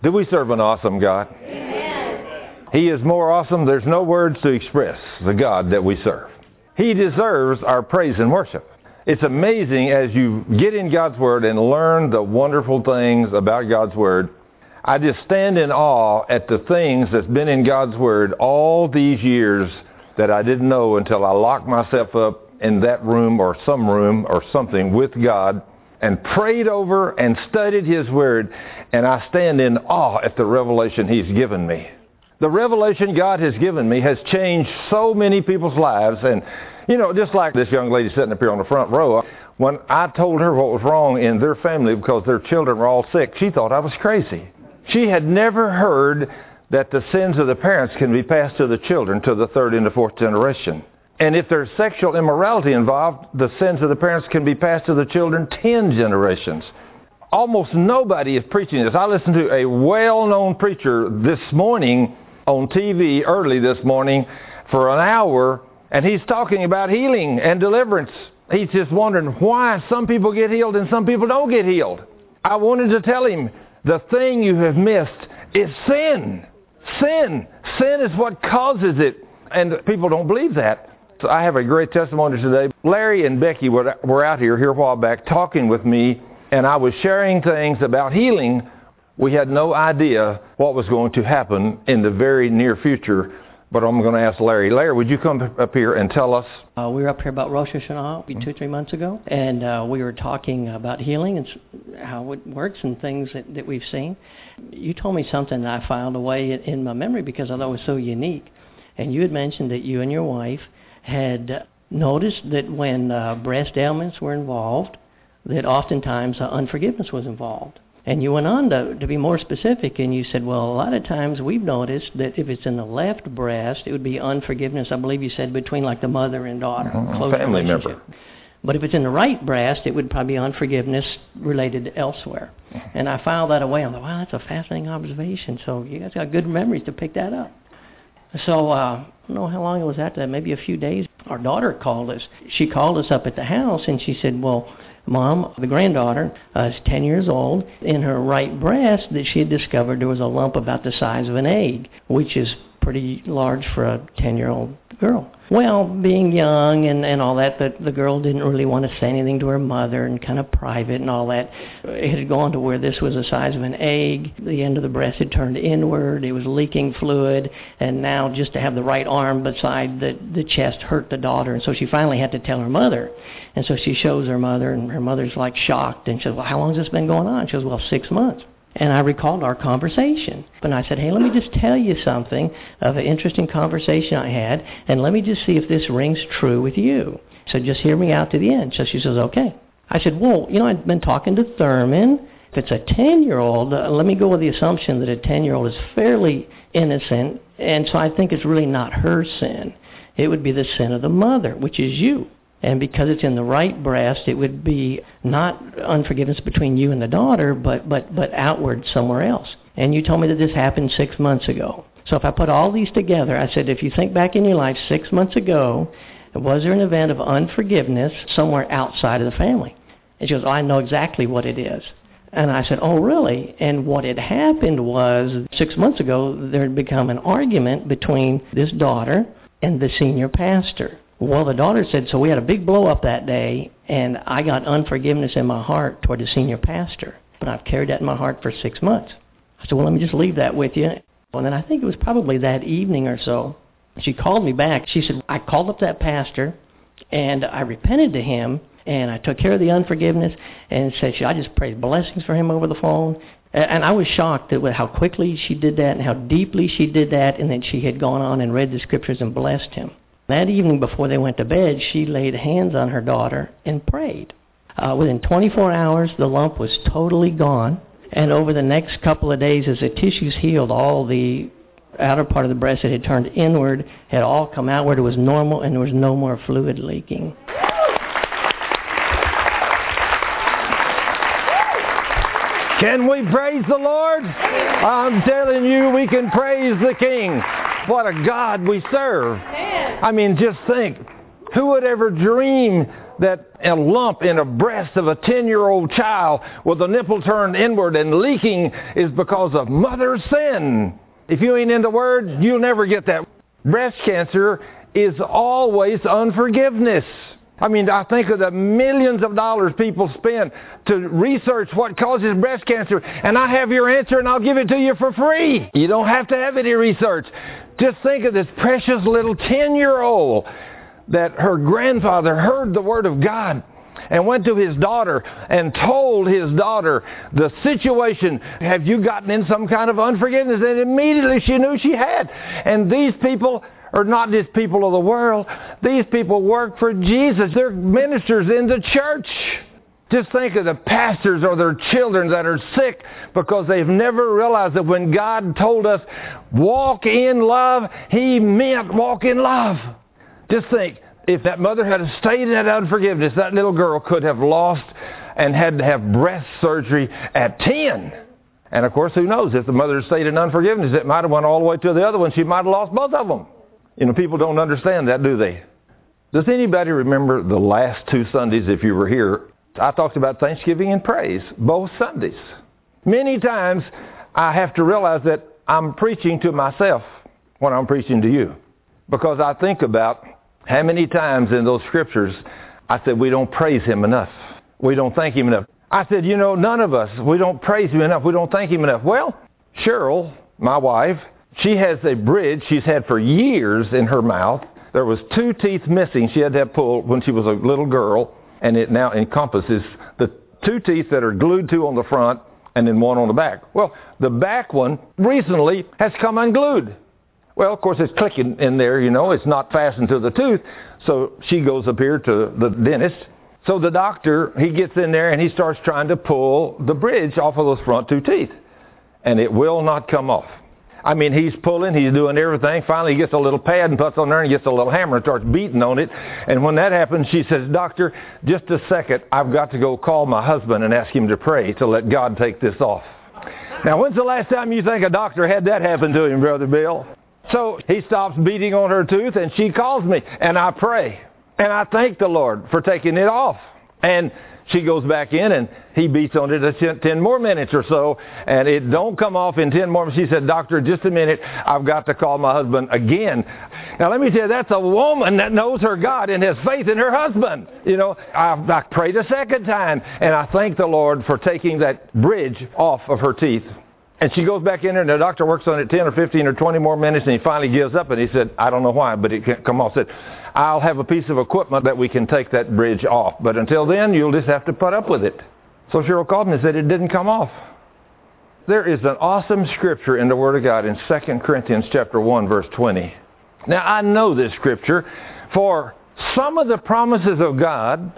Do we serve an awesome God? Amen. He is more awesome. There's no words to express the God that we serve. He deserves our praise and worship. It's amazing as you get in God's Word and learn the wonderful things about God's Word. I just stand in awe at the things that's been in God's Word all these years that I didn't know until I locked myself up in that room or something with God and prayed over and studied His Word, and I stand in awe at the revelation He's given me. The revelation God has given me has changed so many people's lives, and just like this young lady sitting up here on the front row, when I told her what was wrong in their family because their children were all sick, she thought I was crazy. She had never heard that the sins of the parents can be passed to the children, to the third and the fourth generation. And if there's sexual immorality involved, the sins of the parents can be passed to the children 10 generations. Almost nobody is preaching this. I listened to a well-known preacher this morning on TV early this morning for an hour, and he's talking about healing and deliverance. He's just wondering why some people get healed and some people don't get healed. I wanted to tell him, the thing you have missed is sin. Sin. Sin is what causes it, and people don't believe that. So I have a great testimony today. Larry and Becky were out here a while back talking with me, and I was sharing things about healing. We had no idea what was going to happen in the very near future, but I'm going to ask Larry. Larry, would you come up here and tell us? We were up here about Rosh Hashanah 2-3 months ago, and we were talking about healing and how it works and things that we've seen. You told me something that I filed away in my memory because I thought it was so unique. And you had mentioned that you and your wife had noticed that when breast ailments were involved, that oftentimes unforgiveness was involved. And you went on to be more specific, and you said, well, a lot of times we've noticed that if it's in the left breast, it would be unforgiveness, I believe you said, between like the mother and daughter. Close family member. But if it's in the right breast, it would probably be unforgiveness related elsewhere. And I filed that away. I thought, wow, that's a fascinating observation. So you guys got good memories to pick that up. So I don't know how long it was after that, maybe a few days. Our daughter called us. She called us up at the house, and she said, well, Mom, the granddaughter is 10 years old. In her right breast that she had discovered there was a lump about the size of an egg, which is pretty large for a 10-year-old girl. Well, being young and all that, the girl didn't really want to say anything to her mother and kind of private and all that. It had gone to where this was the size of an egg. The end of the breast had turned inward. It was leaking fluid. And now just to have the right arm beside the chest hurt the daughter. And so she finally had to tell her mother. And so she shows her mother, and her mother's like shocked. And she says, well, how long has this been going on? She goes, well, 6 months. And I recalled our conversation. And I said, hey, let me just tell you something of an interesting conversation I had, and let me just see if this rings true with you. So just hear me out to the end. So she says, okay. I said, well, I'd been talking to Thurman. If it's a 10-year-old, let me go with the assumption that a 10-year-old is fairly innocent, and so I think it's really not her sin. It would be the sin of the mother, which is you. And because it's in the right breast, it would be not unforgiveness between you and the daughter, but outward somewhere else. And you told me that this happened 6 months ago. So if I put all these together, I said, if you think back in your life 6 months ago, was there an event of unforgiveness somewhere outside of the family? And she goes, I know exactly what it is. And I said, oh, really? And what had happened was 6 months ago, there had become an argument between this daughter and the senior pastor. Well, the daughter said, so we had a big blow-up that day, and I got unforgiveness in my heart toward the senior pastor. But I've carried that in my heart for 6 months. I said, well, let me just leave that with you. And then I think it was probably that evening or so, she called me back. She said, I called up that pastor, and I repented to him, and I took care of the unforgiveness, and said, should I just pray blessings for him over the phone? And I was shocked at how quickly she did that and how deeply she did that, and that she had gone on and read the scriptures and blessed him. That evening before they went to bed, she laid hands on her daughter and prayed. Within 24 hours, the lump was totally gone. And over the next couple of days, as the tissues healed, all the outer part of the breast that had turned inward had all come outward. It was normal, and there was no more fluid leaking. Can we praise the Lord? I'm telling you, we can praise the King. What a God we serve. I mean, just think, who would ever dream that a lump in a breast of a 10-year-old child with a nipple turned inward and leaking is because of mother's sin. If you ain't in the Word, you'll never get that. Breast cancer is always unforgiveness. I mean, I think of the millions of dollars people spend to research what causes breast cancer, and I have your answer, and I'll give it to you for free. You don't have to have any research. Just think of this precious little 10-year-old that her grandfather heard the Word of God and went to his daughter and told his daughter the situation. Have you gotten in some kind of unforgiveness? And immediately she knew she had. And these people are not just people of the world. These people work for Jesus. They're ministers in the church. Just think of the pastors or their children that are sick because they've never realized that when God told us, walk in love, He meant walk in love. Just think, if that mother had stayed in that unforgiveness, that little girl could have lost and had to have breast surgery at 10. And of course, who knows, if the mother had stayed in unforgiveness, it might have went all the way to the other one. She might have lost both of them. You know, people don't understand that, do they? Does anybody remember the last 2 Sundays, if you were here? I talked about thanksgiving and praise, both Sundays. Many times, I have to realize that I'm preaching to myself when I'm preaching to you. Because I think about how many times in those scriptures I said we don't praise Him enough. We don't thank Him enough. I said, you know, none of us, we don't praise Him enough. We don't thank Him enough. Well, Cheryl, my wife, she has a bridge she's had for years in her mouth. There was 2 teeth missing she had to have pulled when she was a little girl, and it now encompasses the 2 teeth that are glued to on the front and then 1 on the back. Well, the back one recently has come unglued. Well, of course, it's clicking in there, you know. It's not fastened to the tooth. So she goes up here to the dentist. So the doctor, he gets in there and he starts trying to pull the bridge off of those front 2 teeth. And it will not come off. I mean, he's pulling, he's doing everything. Finally, he gets a little pad and puts on there and gets a little hammer and starts beating on it. And when that happens, she says, Doctor, just a second. I've got to go call my husband and ask him to pray to let God take this off. Now, when's the last time you think a doctor had that happen to him, Brother Bill? So he stops beating on her tooth and she calls me and I pray. And I thank the Lord for taking it off. And she goes back in and he beats on it 10 more minutes or so. And it don't come off in 10 more. She said, Doctor, just a minute. I've got to call my husband again. Now let me tell you, that's a woman that knows her God and has faith in her husband. You know, I prayed a second time and I thank the Lord for taking that bridge off of her teeth. And she goes back in there, and the doctor works on it 10 or 15 or 20 more minutes, and he finally gives up, and he said, I don't know why, but it can't come off. He said, I'll have a piece of equipment that we can take that bridge off. But until then, you'll just have to put up with it. So Cheryl called me and said it didn't come off. There is an awesome scripture in the Word of God in 2 Corinthians chapter 1, verse 20. Now, I know this scripture, for some of the promises of God...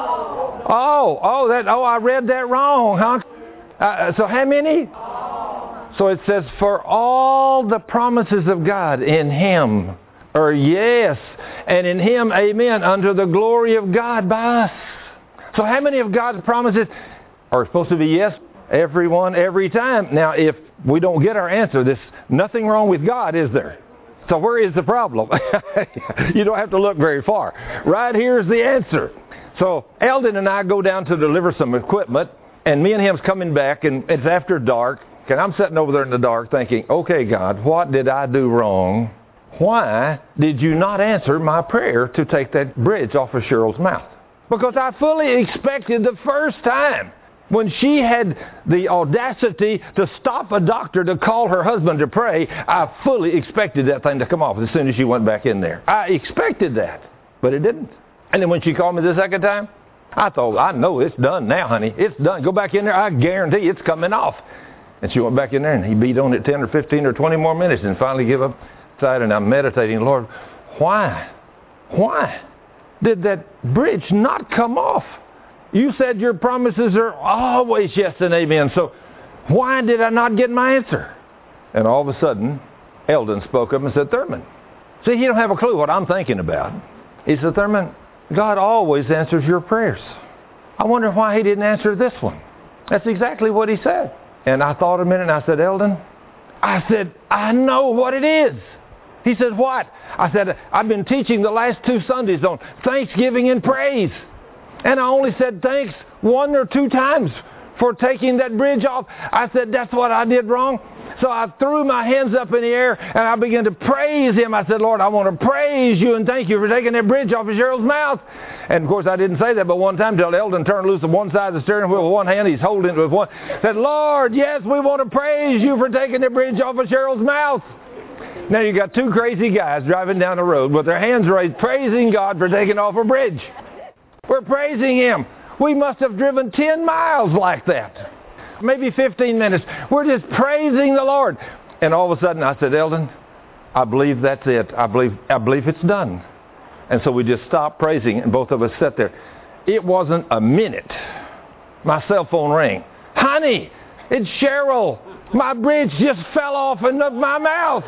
I read that wrong, huh? So how many? So it says, for all the promises of God in Him are yes, and in Him, amen, unto the glory of God by us. So how many of God's promises are supposed to be yes? Everyone, every time. Now, if we don't get our answer, there's nothing wrong with God, is there? So where is the problem? You don't have to look very far. Right here's the answer. So Eldon and I go down to deliver some equipment, and me and him's coming back, and it's after dark. And I'm sitting over there in the dark thinking, okay, God, what did I do wrong? Why did you not answer my prayer to take that bridge off of Cheryl's mouth? Because I fully expected the first time when she had the audacity to stop a doctor to call her husband to pray, I fully expected that thing to come off as soon as she went back in there. I expected that, but it didn't. And then when she called me the second time, I thought, I know it's done now, honey. It's done. Go back in there. I guarantee it's coming off. And she went back in there and he beat on it 10 or 15 or 20 more minutes and finally gave up side. And I'm meditating, Lord, why did that bridge not come off? You said your promises are always yes and amen. So why did I not get my answer? And all of a sudden, Eldon spoke up and said, Thurman, see, you don't have a clue what I'm thinking about. He said, Thurman, God always answers your prayers. I wonder why He didn't answer this one. That's exactly what he said. And I thought a minute and I said, Eldon, I know what it is. He said, what? I said, I've been teaching the last 2 Sundays on thanksgiving and praise. And I only said thanks 1 or 2 times for taking that bridge off. I said, that's what I did wrong. So I threw my hands up in the air and I began to praise Him. I said, Lord, I want to praise You and thank You for taking that bridge off of Cheryl's mouth. And of course I didn't say that but one time till Eldon turned loose on one side of the steering wheel with one hand. He's holding it with one. Said, Lord, yes, we want to praise You for taking the bridge off of Cheryl's mouth. Now you got 2 crazy guys driving down the road with their hands raised, praising God for taking off a bridge. We're praising Him. We must have driven 10 miles like that. Maybe 15 minutes. We're just praising the Lord. And all of a sudden I said, Eldon, I believe that's it. I believe it's done. And so we just stopped praising and both of us sat there. It wasn't a minute. My cell phone rang. Honey, it's Cheryl. My bridge just fell off into my mouth.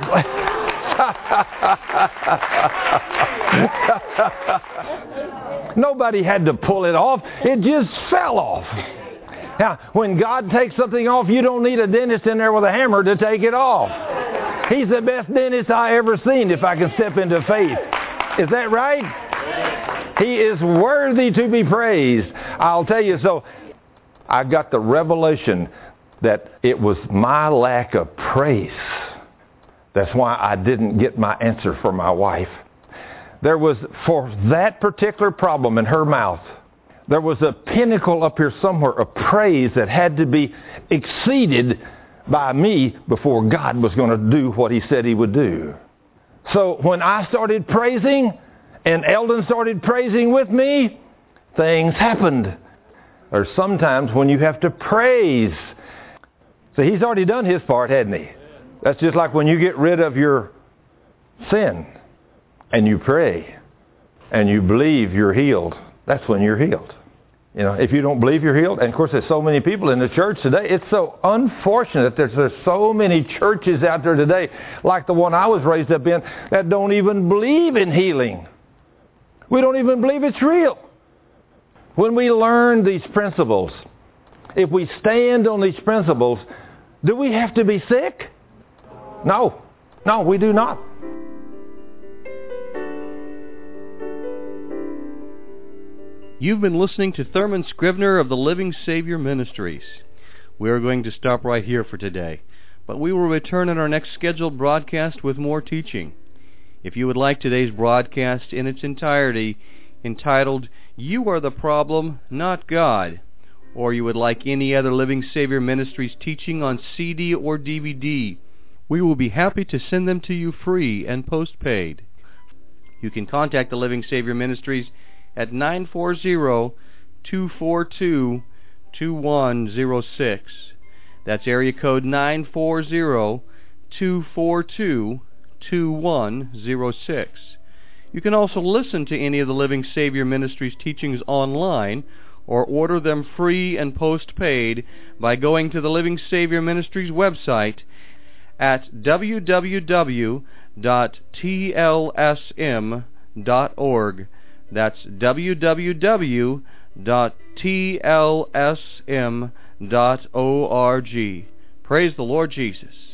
Nobody had to pull it off. It just fell off. Now, when God takes something off, you don't need a dentist in there with a hammer to take it off. He's the best dentist I ever seen, if I can step into faith. Is that right? He is worthy to be praised. I'll tell you, so I got the revelation that it was my lack of praise. That's why I didn't get my answer for my wife. There was, for that particular problem in her mouth, there was a pinnacle up here somewhere of praise that had to be exceeded by me before God was going to do what He said He would do. So when I started praising and Eldon started praising with me, things happened. There's sometimes when you have to praise. So He's already done His part, hadn't He? That's just like when you get rid of your sin and you pray and you believe you're healed. That's when you're healed. You know, if you don't believe you're healed, and of course there's so many people in the church today, it's so unfortunate that there's so many churches out there today, like the one I was raised up in, that don't even believe in healing. We don't even believe it's real. When we learn these principles, if we stand on these principles, do we have to be sick? No, we do not. You've been listening to Thurman Scrivener of the Living Savior Ministries. We are going to stop right here for today, but we will return in our next scheduled broadcast with more teaching. If you would like today's broadcast in its entirety, entitled, You Are the Problem, Not God, or you would like any other Living Savior Ministries teaching on CD or DVD, we will be happy to send them to you free and postpaid. You can contact the Living Savior Ministries at 940-242-2106. That's area code 940-242-2106. You can also listen to any of the Living Savior Ministries teachings online or order them free and postpaid by going to the Living Savior Ministries website at www.tlsm.org. That's www.tlsm.org. Praise the Lord Jesus.